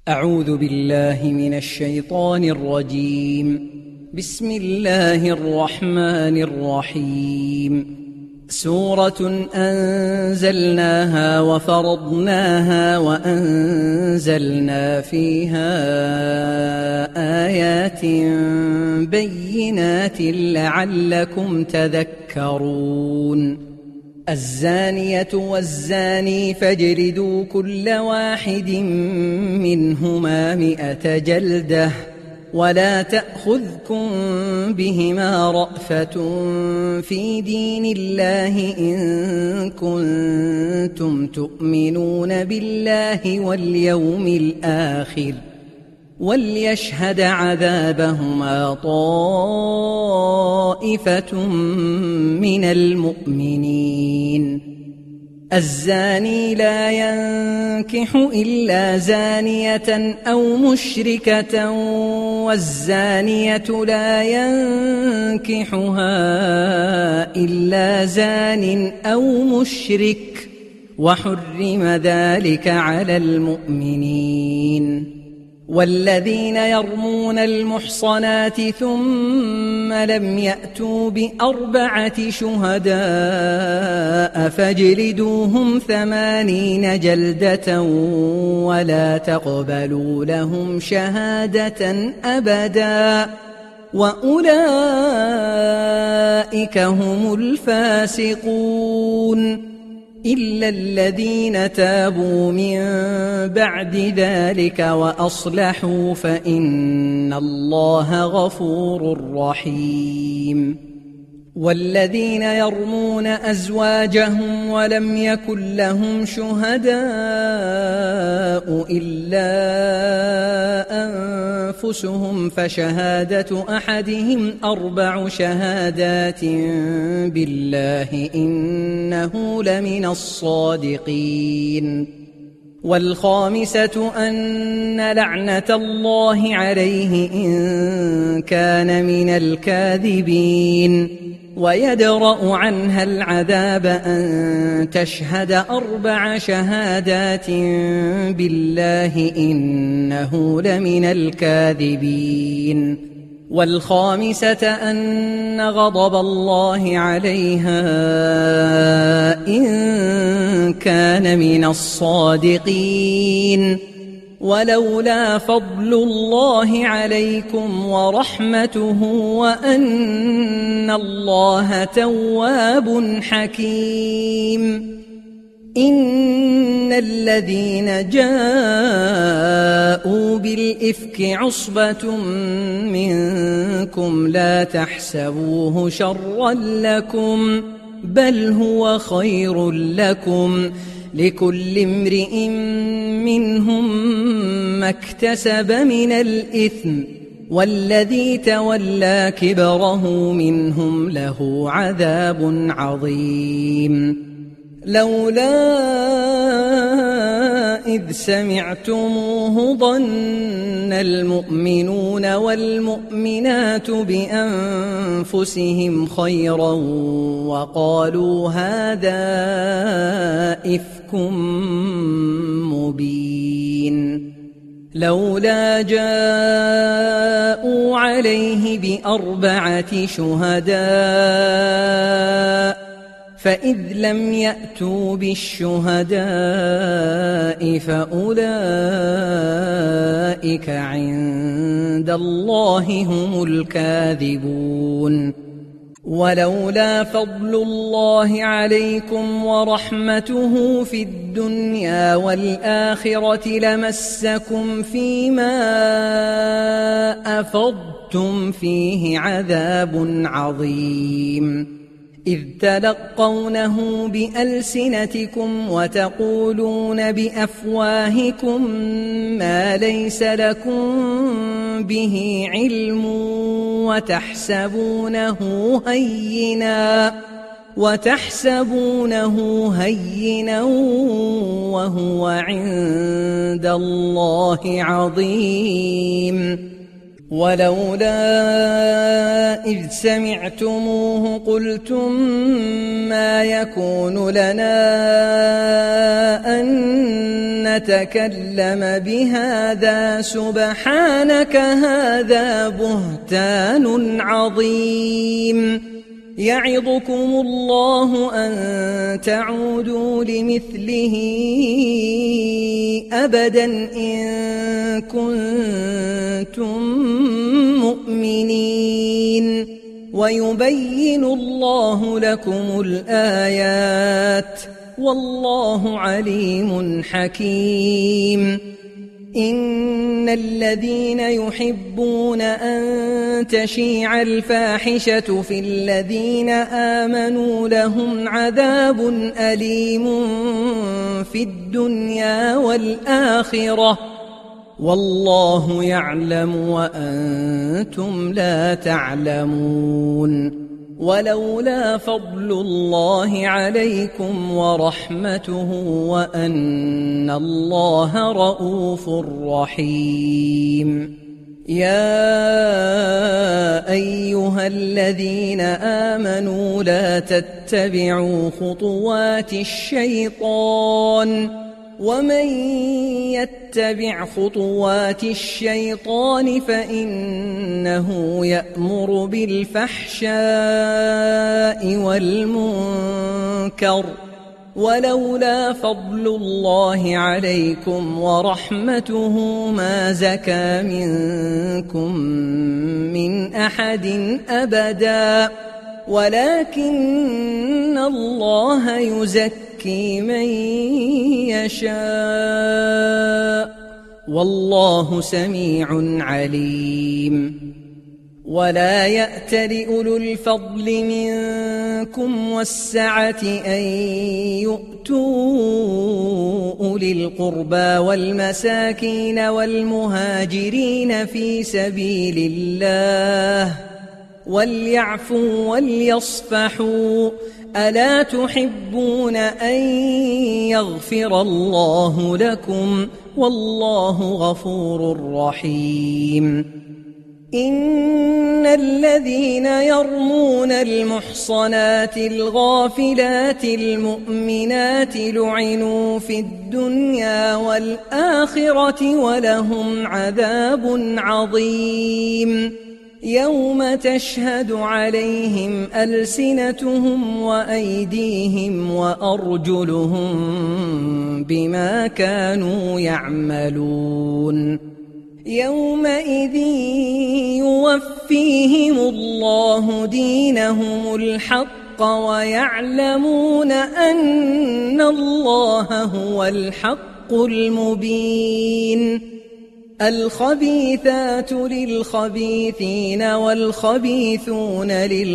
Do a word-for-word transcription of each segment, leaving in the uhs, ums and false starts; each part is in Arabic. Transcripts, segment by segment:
أعوذ بالله من الشيطان الرجيم. بسم الله الرحمن الرحيم. سورة أنزلناها وفرضناها وأنزلنا فيها آيات بينات لعلكم تذكرون. الزانية والزاني فاجلدوا كل واحد منهما مئة جلدة ولا تأخذكم بهما رأفة في دين الله إن كنتم تؤمنون بالله واليوم الآخر وليشهد عذابهما طائفة من المؤمنين. الزاني لا ينكح إلا زانية أو مشركة والزانية لا ينكحها إلا زان أو مشرك وحرم ذلك على المؤمنين. والذين يرمون المحصنات ثم لم يأتوا بأربعة شهداء فاجلدوهم ثمانين جلدة ولا تقبلوا لهم شهادة أبدا وأولئك هم الفاسقون إلا الذين تابوا من بعد ذلك وأصلحوا فإن الله غفور رحيم. والذين يرمون أزواجهم ولم يكن لهم شهداء إلا أنفسهم فشهادة أحدهم أربع شهادات بالله إنه لمن الصادقين. والخامسة أن لعنة الله عليه إن كان من الكاذبين ويدرأ عنها العذاب أن تشهد أربع شهادات بالله إنه لمن الكاذبين. والخامسة أن غضب الله عليها إن كان من الصادقين. ولولا فضل الله عليكم ورحمته وأن الله تواب حكيم. إن الذين جاءوا بالإفك عصبة منكم لا تحسبوه شرا لكم بل هو خير لكم لكل امرئ منهم ما اكتسب من الإثم والذي تولى كبره منهم له عذاب عظيم. لولا إذ سمعتموه ظن المؤمنون والمؤمنات بأنفسهم خيرا وقالوا هذا إفك مبين. لولا جاءوا عليه بأربعة شهداء فإذ لم يأتوا بالشهداء فأولئك عند الله هم الكاذبون. ولولا فضل الله عليكم ورحمته في الدنيا والآخرة لمسكم فيما أفضتم فيه عذاب عظيم. إذ تلقونه بألسنتكم وتقولون بأفواهكم ما ليس لكم به علم وتحسبونه هينا وتحسبونه هينا وهو عند الله عظيم. ولولا إذ سمعتموه قلتم ما يكون لنا أن نتكلم بهذا سبحانك هذا بهتان عظيم يعظكم الله أن تعودوا لمثله أبدا إن كنتم مؤمنين ويبين الله لكم الآيات والله عليم حكيم إن الذين يحبون أن تشيع الفاحشة في الذين آمنوا لهم عذاب أليم في الدنيا والآخرة والله يعلم وأنتم لا تعلمون ولولا فضل الله عليكم ورحمته وأن الله رؤوف رحيم يا أيها الذين آمنوا لا تتبعوا خطوات الشيطان ومن يتبع خطوات الشيطان فإنه يأمر بالفحشاء والمنكر ولولا فضل الله عليكم ورحمته ما زكى منكم من أحد أبدا ولكن الله يزكي من يشاء والله سميع عليم ولا يأتل أولو الفضل منكم والسعة أن يؤتوا أولي القربى والمساكين والمهاجرين في سبيل الله وليعفوا وليصفحوا ألا تحبون أن يغفر الله لكم والله غفور رحيم إن الذين يرمون المحصنات الغافلات المؤمنات لعنوا في الدنيا والآخرة ولهم عذاب عظيم يوم تشهد عليهم ألسنتهم وأيديهم وأرجلهم بما كانوا يعملون يومئذ يوفيهم الله دينهم الحق ويعلمون أن الله هو الحق المبين الخبيثات للخبيثين والخبيثون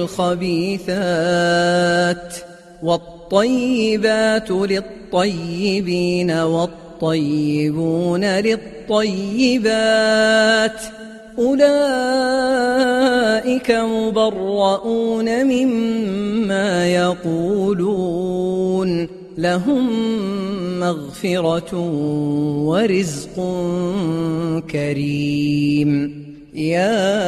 للخبيثات والطيبات للطيبين والطيبون للطيبات أولئك مبرؤون مما يقولون لهم مغفرة ورزق كريم يا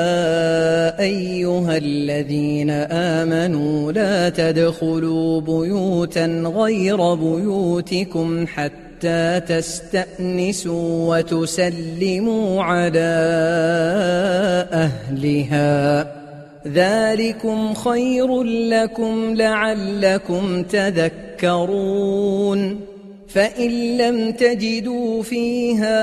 أيها الذين آمنوا لا تدخلوا بيوتا غير بيوتكم حتى تستأنسوا وتسلموا على أهلها ذلكم خير لكم لعلكم تذكرون فإن لم تجدوا فيها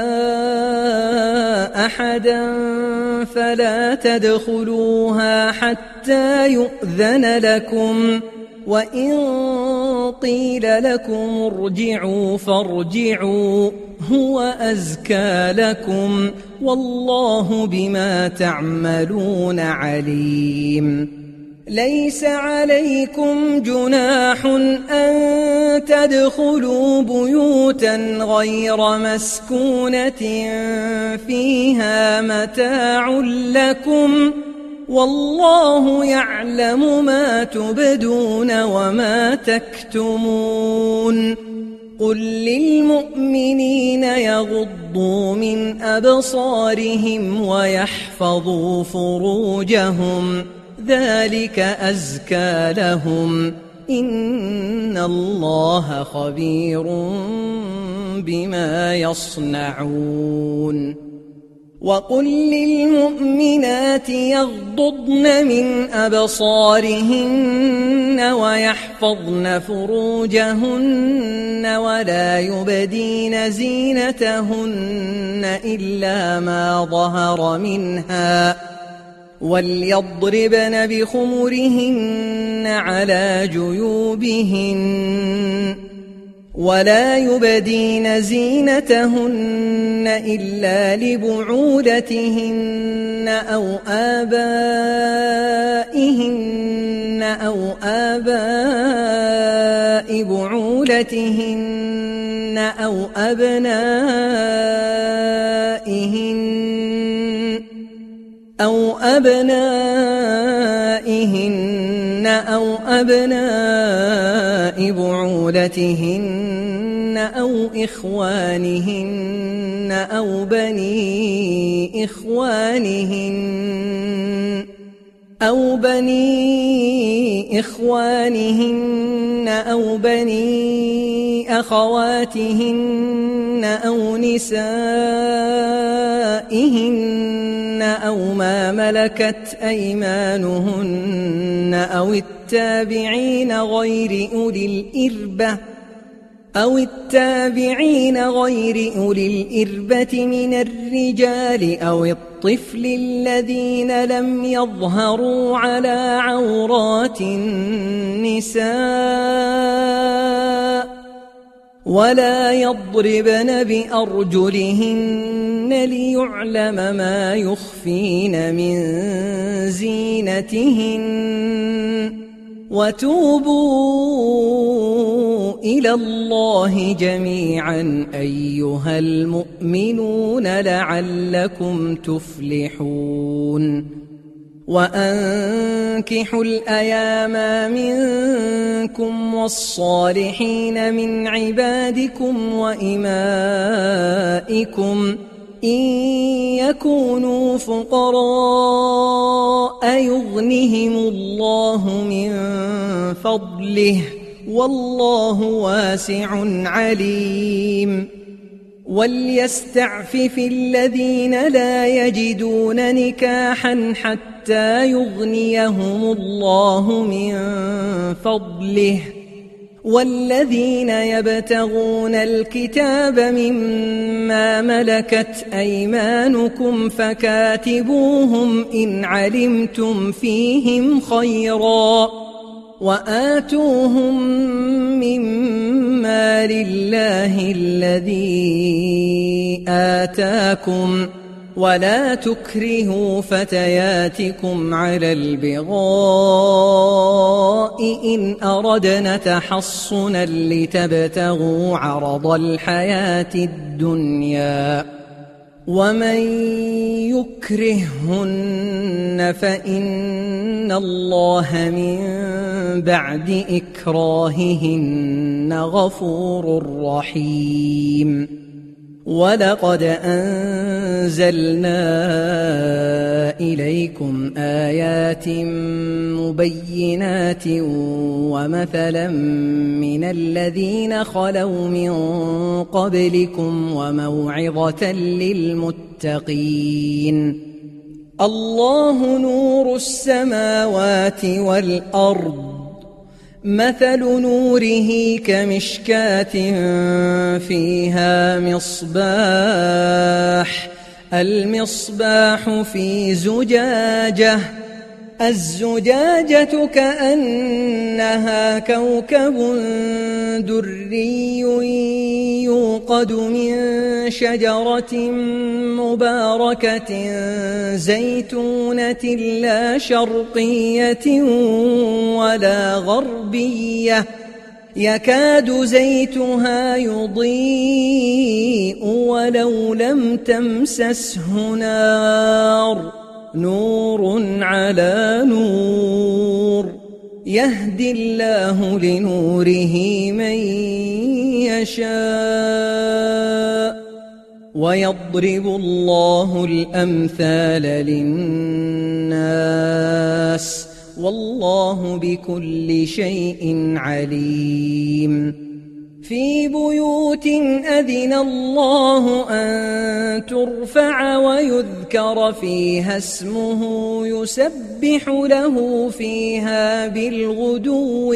أحدا فلا تدخلوها حتى يؤذن لكم وإن قيل لكم ارجعوا فارجعوا هو أزكى لكم والله بما تعملون عليم ليس عليكم جناح أن تدخلوا بيوتا غير مسكونة فيها متاع لكم والله يعلم ما تبدون وما تكتمون قل للمؤمنين يغضوا من أبصارهم ويحفظوا فروجهم ذلك أزكى لهم إن الله خبير بما يصنعون وقل للمؤمنات يغضضن من أبصارهن ويحفظن فروجهن ولا يبدين زينتهن إلا ما ظهر منها وليضربن بخمرهن على جيوبهن ولا يبدين زينتهن إلا لبعولتهن أو آبائهن أو آباء بعولتهن أو أبنائهن أو أبنائهن أو أبناء بعولتهن أو إخوانهن أو بني إخوانهن أو بني إخوانهن أو بني أخواتهن أو نسائهن أو ما ملكت أيمانهن أو التابعين غير أولي الإربة أو التابعين غير أولي الإربة من الرجال أو الطفل الذين لم يظهروا على عورات النساء ولا يضربن بأرجلهن ليعلم ما يخفين من زينتهن وتوبوا إلى الله جميعا أيها المؤمنون لعلكم تفلحون وأنكحوا الأيام منكم والصالحين من عبادكم وإمائكم إن يكونوا فقراء يغنهم الله من فضله والله واسع عليم وليستعفف الذين لا يجدون نكاحا حتى يغنيهم الله من فضله والذين يبتغون الكتاب مما ملكت أيمانكم فكاتبوهم إن علمتم فيهم خيرا وآتوهم مما لله الذي آتاكم ولا تكرهوا فتياتكم على البغاء إن أردنا تحصنا لتبتغوا عرض الحياة الدنيا ومن يكرههن فإن الله من بعد إكراههن غفور رحيم ولقد أنزلنا إليكم آيات مبينات ومثلا من الذين خلوا من قبلكم وموعظة للمتقين الله نور السماوات والأرض مثل نوره كمشكاة فيها مصباح المصباح في زجاجة الزجاجة كأنها كوكب دري يوقد من شجرة مباركة زيتونة لا شرقية ولا غربية يكاد زيتها يضيء ولو لم تمسسه نار نور على نور يهدي الله لنوره من يشاء ويضرب الله الأمثال للناس والله بكل شيء عليم. في بيوت أذن الله أن ترفع ويذكر فيها اسمه يسبح له فيها بالغدو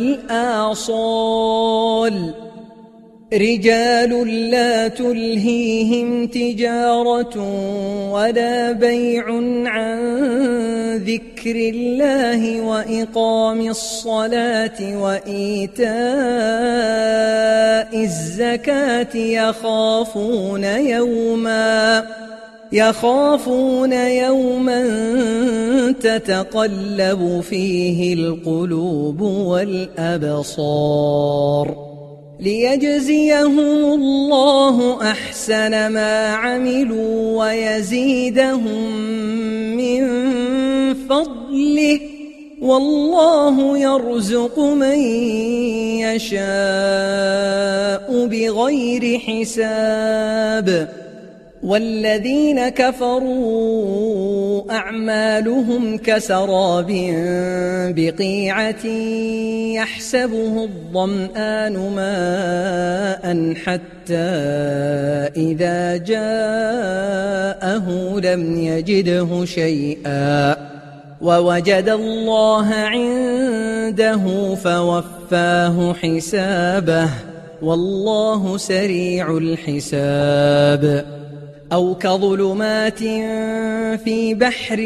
والآصال رجال لا تلهيهم تجارة ولا بيع عن ذكر الله وإقام الصلاة وإيتاء الزكاة يخافون يوما يخافون يوما تتقلب فيه القلوب والأبصار ليجزيهم الله أحسن ما عملوا ويزيدهم من فضله والله يرزق من يشاء بغير حساب. والذين كفروا أعمالهم كسراب بقيعة يحسبه الظمآن ماء حتى إذا جاءه لم يجده شيئا ووجد الله عنده فوفاه حسابه والله سريع الحساب. أو كظلمات في بحر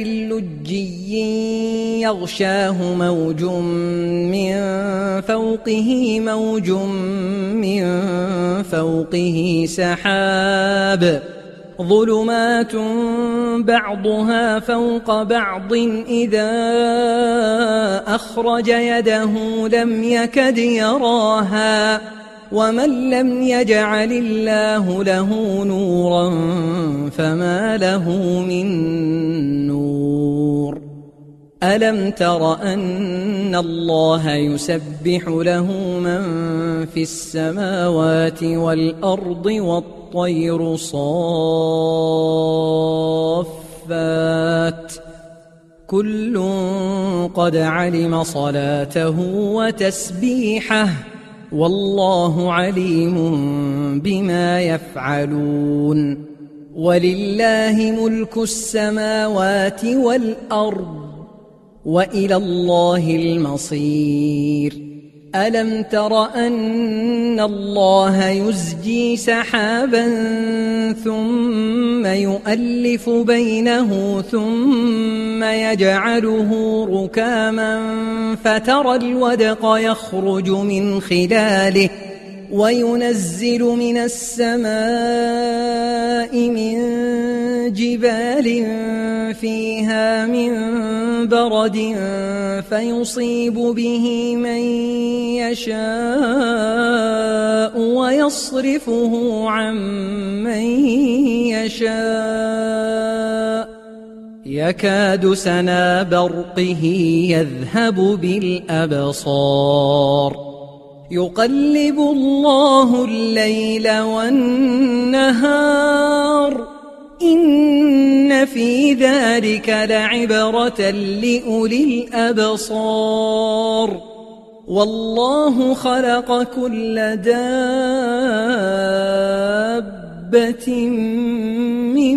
لجي يغشاه موج من فوقه موج من فوقه سحاب ظلمات بعضها فوق بعض إذا أخرج يده لم يكد يراها ومن لم يجعل الله له نورا فما له من نور. ألم تر أن الله يسبح له من في السماوات والأرض والطير صافات كل قد علم صلاته وتسبيحه والله عليم بما يفعلون. ولله ملك السماوات والأرض وإلى الله المصير. ألم تر أن الله يزجي سحابا ثم يؤلف بينه ثم يجعله ركاما فترى الودق يخرج من خلاله وينزل من السماء من جبال فيها من برد فيصيب به من يشاء ويصرفه عن من يشاء يكاد سنا برقه يذهب بالأبصار يقلب الله الليل والنهار إن في ذلك لعبرة لأولي الأبصار والله خلق كل دابة من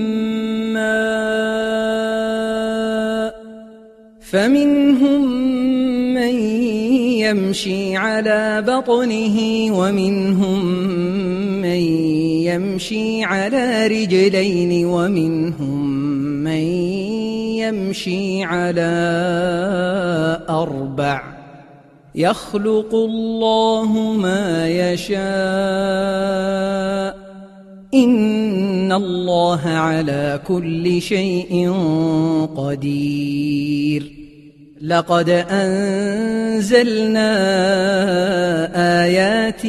ماء فمنهم من يمشي على بطنه ومنهم من يمشي على رجلين ومنهم من يمشي على أربع يخلق الله ما يشاء إن الله على كل شيء قدير. لقد أنزلنا آيات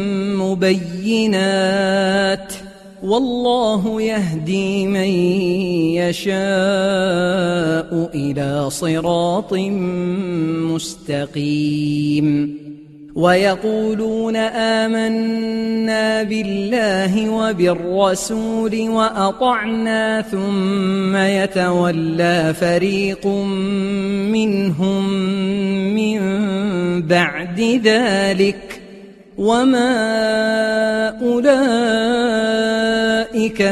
مبينات والله يهدي من يشاء إلى صراط مستقيم. ويقولون آمنا بالله وبالرسول وأطعنا ثم يتولى فريق منهم من بعد ذلك وما أولئك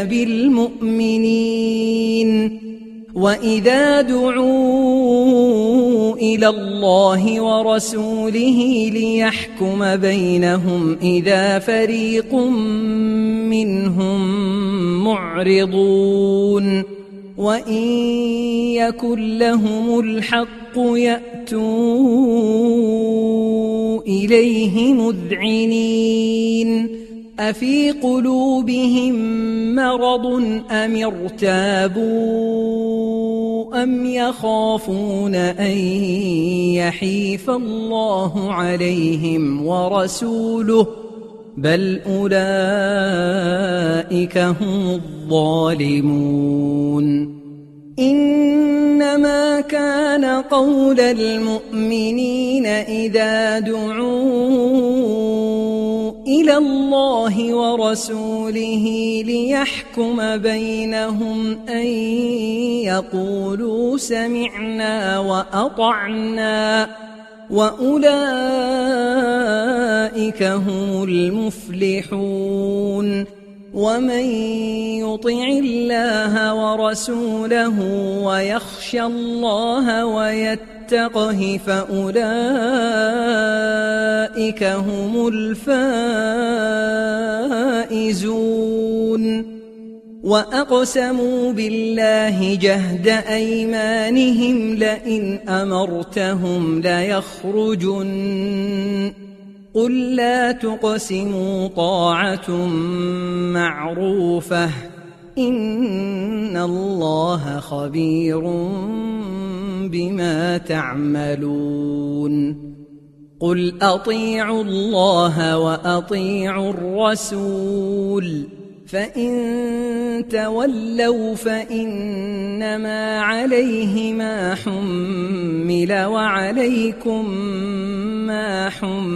بالمؤمنين وإذا دعوا إلى الله ورسوله ليحكم بينهم إذا فريق منهم معرضون وإن يكن لهم الحق يأتوا إليه مذعنين أفي قلوبهم مرض أم ارتابوا أم يخافون أن يحيف الله عليهم ورسوله بل أولئك هم الظالمون إنما كان قول المؤمنين إذا دعوا إلى الله ورسوله ليحكم بينهم أن يقولوا سمعنا وأطعنا وأولئك هم المفلحون ومن يطع الله ورسوله ويخشى الله ويتقه فأولئك هم الفائزون وأقسموا بالله جهد أيمانهم لئن أمرتهم ليخرجن قل لا تقسموا طاعة معروفة إن الله خبير بما تعملون قل أطيعوا الله وأطيعوا الرسول فإن تولوا فإنما عليه ما حمل وعليكم ما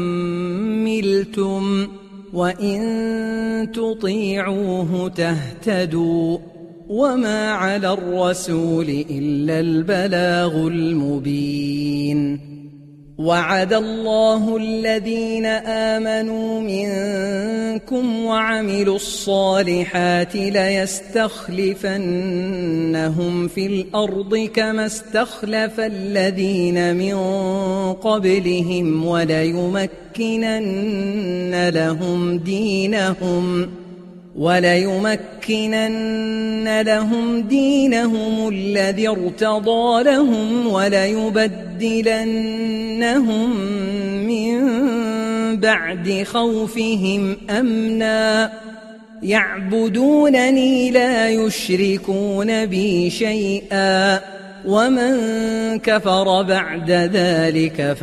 حملتم وإن تطيعوه تهتدوا وما على الرسول إلا البلاغ المبين وعد الله الذين آمنوا منكم وعملوا الصالحات ليستخلفنهم في الأرض كما استخلف الذين من قبلهم وليمكنن لهم دينهم وليمكنن لهم دينهم الذي ارتضى لهم وليبدلنهم من بعد خوفهم أمنا يعبدونني لا يشركون بي شيئا ومن كفر بعد ذلك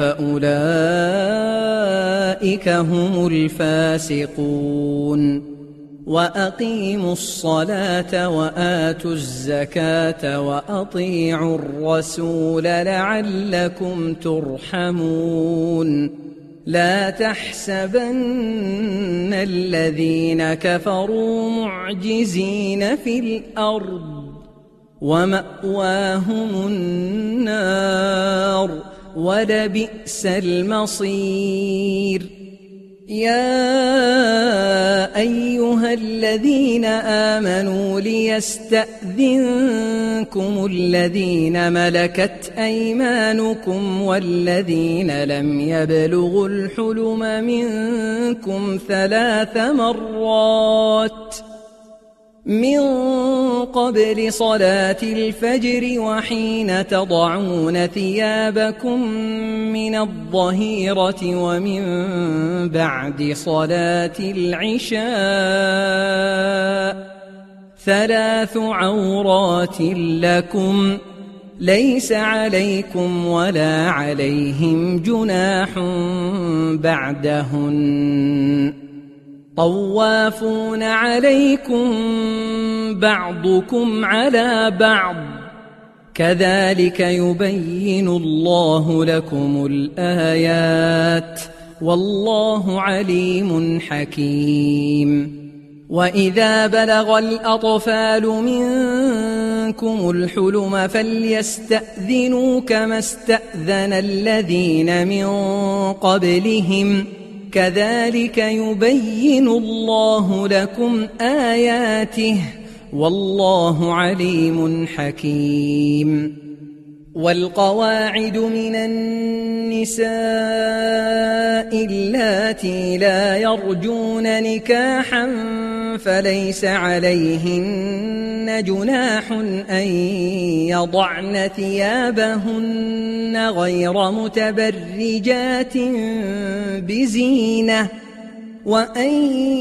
فأولئك هم الفاسقون وأقيموا الصلاة وآتوا الزكاة وأطيعوا الرسول لعلكم ترحمون لا تحسبن الذين كفروا معجزين في الأرض ومأواهم النار ولبئس المصير يا أيها الذين آمنوا ليستأذنكم الذين ملكت أيمانكم والذين لم يبلغوا الحلم منكم ثلاث مرات من قبل صلاة الفجر وحين تضعون ثيابكم من الظهيرة ومن بعد صلاة العشاء ثلاث عورات لكم ليس عليكم ولا عليهم جناح بعدهن طوافون عليكم بعضكم على بعض كذلك يبين الله لكم الآيات والله عليم حكيم. وإذا بلغ الأطفال منكم الحلم فليستأذنوا كما استأذن الذين من قبلهم كذلك يبين الله لكم آياته والله عليم حكيم. والقواعد من النساء اللاتي لا يرجون نكاحا فليس عليهن جناح أن يضعن ثيابهن غير متبرجات بزينة وأن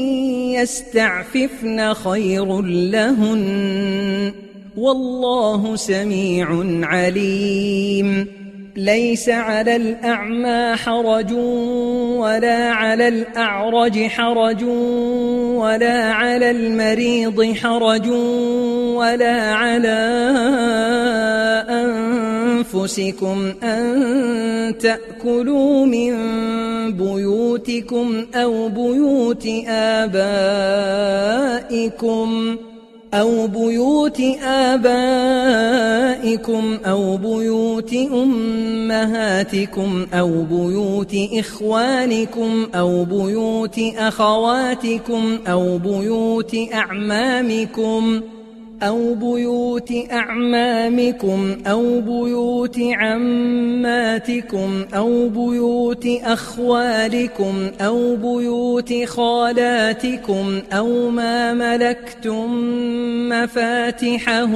يستعففن خير لهن والله سميع عليم. ليس على الأعمى حرج ولا على الأعرج حرج ولا على المريض حرج ولا على أنفسكم أن تأكلوا من بيوتكم أو بيوت آبائكم أو بيوت آبائكم أو بيوت أمهاتكم أو بيوت إخوانكم أو بيوت أخواتكم أو بيوت أعمامكم أو بيوت أعمامكم أو بيوت عماتكم أو بيوت أخوالكم أو بيوت خالاتكم أو ما ملكتم مفاتحه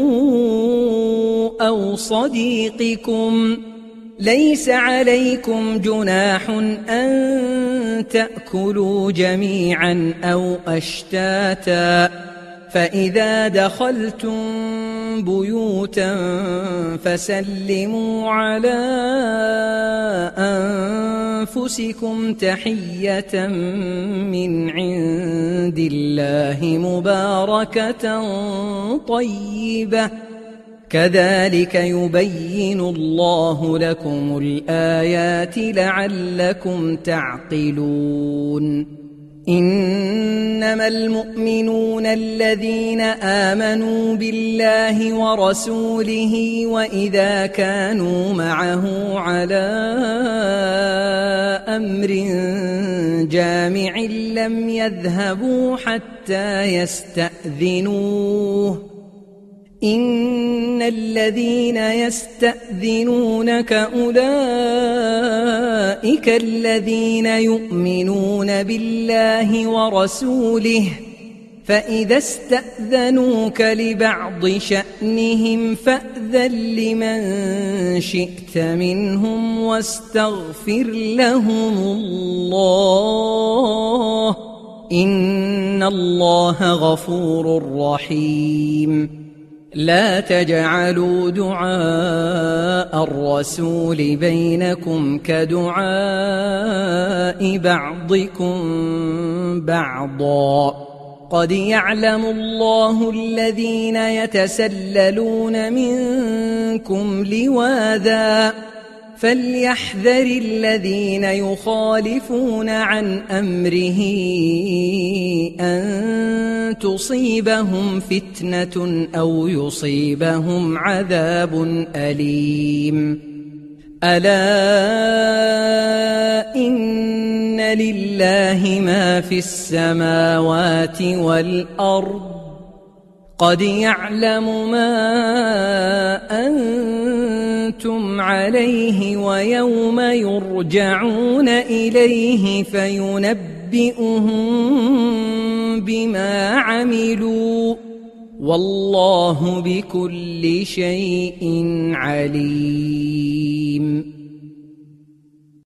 أو صديقكم. ليس عليكم جناح أن تأكلوا جميعا أو أشتاتا فإذا دخلتم بيوتا فسلموا على أنفسكم تحية من عند الله مباركة طيبة كذلك يبين الله لكم الآيات لعلكم تعقلون. إنما المؤمنون الذين آمنوا بالله ورسوله وإذا كانوا معه على أمر جامع لم يذهبوا حتى يستأذنوه. إن الذين يستأذنونك أولئك الذين يؤمنون بالله ورسوله فإذا استأذنوك لبعض شأنهم فأذن لمن شئت منهم واستغفر لهم الله إن الله غفور رحيم. لا تجعلوا دعاء الرسول بينكم كدعاء بعضكم بعضا قد يعلم الله الذين يتسللون منكم لواذا فليحذر الذين يخالفون عن أمره أن تصيبهم فتنة أو يصيبهم عذاب أليم. ألا إن لله ما في السماوات والأرض قد يعلم ما أنتم عليه ويوم يرجعون إليه فينبئهم بما عملوا والله بكل شيء عليم.